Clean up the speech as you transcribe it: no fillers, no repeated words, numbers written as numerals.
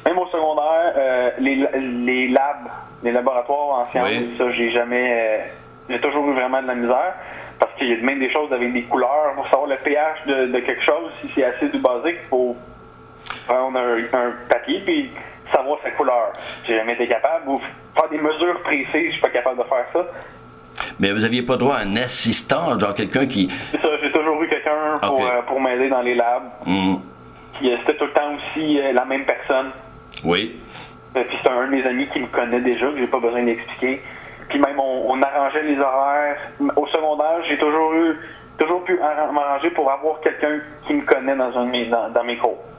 Même au secondaire, les labs, les laboratoires en sciences, ça, j'ai toujours eu vraiment de la misère. Parce qu'il y a même des choses avec des couleurs. Pour savoir le pH de quelque chose, si c'est acide ou basique, il faut prendre un papier puis savoir sa couleur. J'ai jamais été capable. Ou faire des mesures précises, je suis pas capable de faire ça. Mais vous n'aviez pas droit à un assistant, genre quelqu'un qui... C'est ça, j'ai toujours eu quelqu'un pour m'aider dans les labs. Puis c'était tout le temps aussi la même personne. Oui. Puis c'est un de mes amis qui me connaît déjà, que j'ai pas besoin d'expliquer. Puis même on arrangeait les horaires. Au secondaire, j'ai toujours pu m'arranger pour avoir quelqu'un qui me connaît dans mes cours.